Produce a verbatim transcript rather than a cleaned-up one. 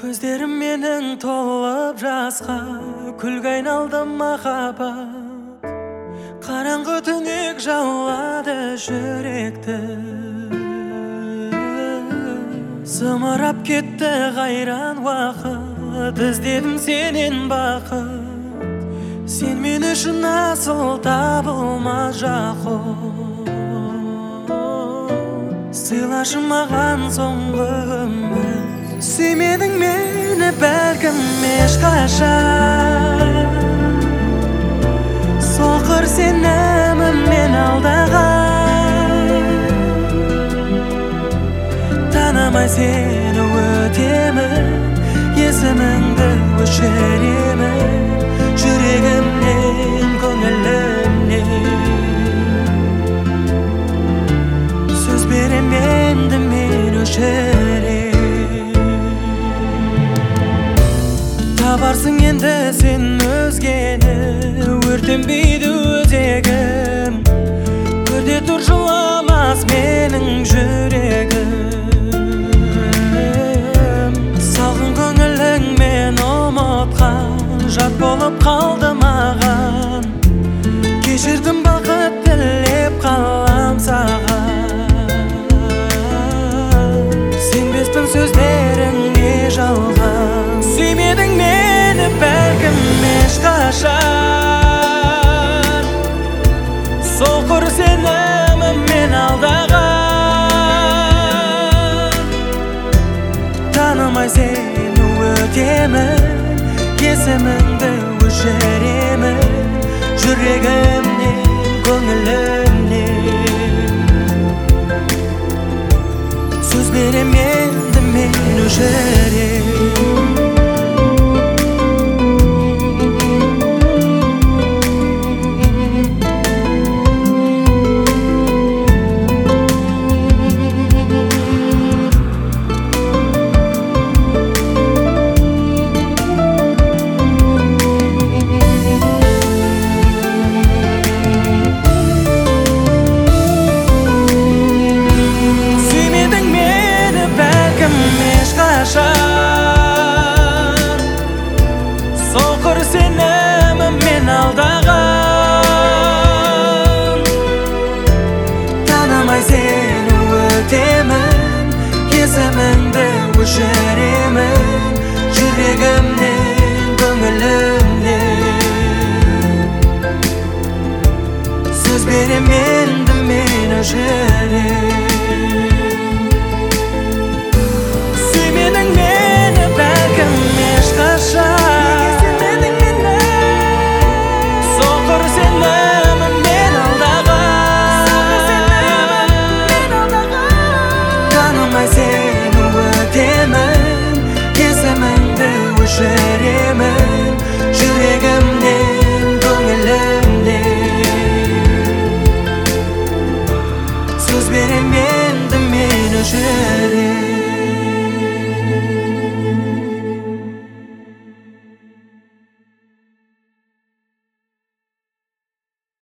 Көздерім менің толып жасқа, күлге айналды махаббат. Қараңғы түнек жаулады жүректі, зымырап кетті қайран уақыт. Іздедім сенен бақыт, сен мен үшін асыл табылмас жақұт. Сыйлашы маған соңғы үміт, сүймедің мені бәлкім ешқашан. Соқыр сеніміммен алдаған, танымай сені өтемін, есіміңді өшіремін жүрегімнен, көңілімнен. Сөз берем енді мен өшірем, табарсың енді сен өзгені, өртенбейді өзегім. Көрде тұр жыламас менің жүрегім, салғын көңілің мен ұмытқан жат болып қалды маған. Кешірдім бақыт тілеп қалам саған, сенбеспін сөздеріңе жалған. Сүймедің мені бәлкім ешқашан, соқыр сеніміммен алдаған, танымай сені өтемін, есіміңді өшіремін жүрегімнен, көңілімнен. Сөз берем енді мен өшірем. Соқыр сеніміммен алдаған, танымай сені өтемін, есіміңді өшіремін жүрегімнен, көңілімнен. Сөз берем енді мен өшірем.